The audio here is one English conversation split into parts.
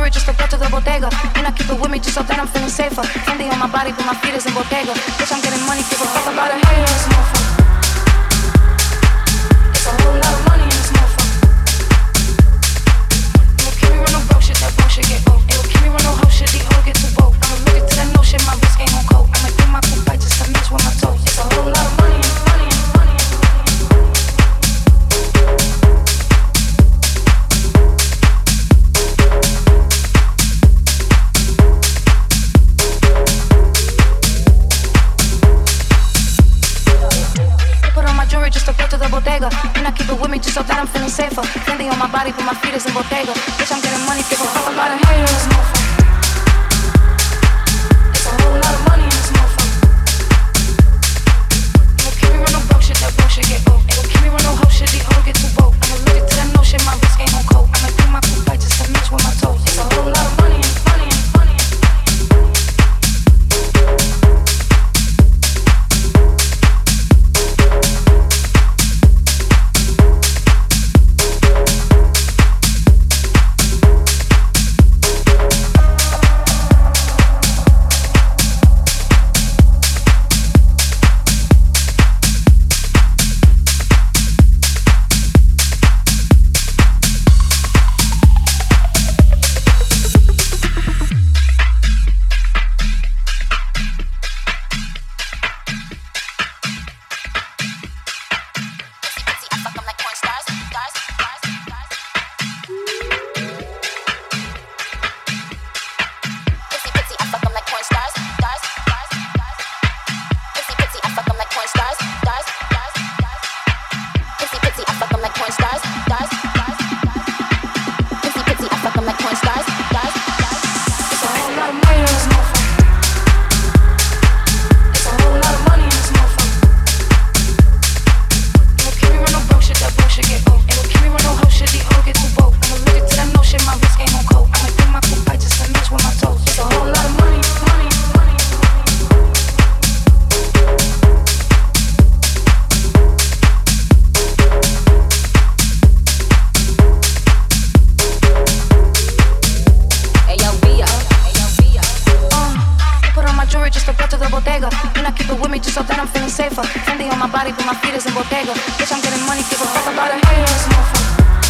jewelry just to go to the bodega. And I keep it with me just so that I'm feeling safer. Fendi on my body, but my feet is in Bottega. Bitch, I'm getting money, give a fuck about a hater in this motherfucker. It's a whole lot of money in this motherfucker. Don't keep me run no broke shit, that bullshit get old. Ain't don't keep me run no hoe shit, these hoes get too bold. I'm allergic to that no shit, my wrist ain't on cold. I might do my cool bite just to mix with my toes. It's a whole lot of money in this money. Just to go to the bodega. And I keep it with me just so that I'm feeling safer. Fendi on my body, but my feet is in Bottega. Bitch, I'm getting money, give a fuck about a hater in this motherfucker. It's a whole lot of money in this motherfucker. Don't keep me run no broke shit, that bullshit get old. Ain't don't keep me run no hoe shit, these hoes get too bold. I'm allergic to that no shit, my wrist ain't on cold. I might do my cool bite just to mix with my toes. It's a whole lot of money in this money in this money. Just to go to the bodega. And I keep it with me just so that I'm feeling safer. Fendi on my body, but my feet is in Bottega. Bitch, I'm getting money, give a fuck about a hater in this motherfucker.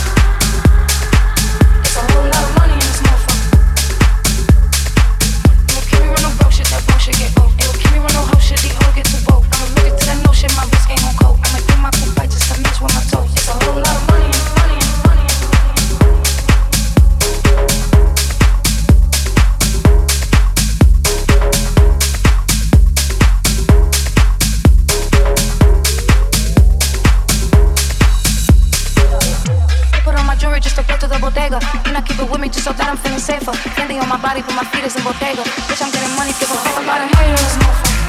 It's a whole lot of money in this motherfucker. Don't keep me run no broke shit, that bullshit get old. Ain't don't keep me run no hoe shit, these hoes get too bold. I'm allergic to that no shit, my wrist ain't on cold. I might do my cool bite just to mix with my toes. It's a whole lot of money in this money in this money. Just to go to the bodega. And I keep it with me just so that I'm feeling safer. Fendi on my body, but my feet is in Bottega. Bitch, I'm getting money, give a fuck about a hater in this motherfucker.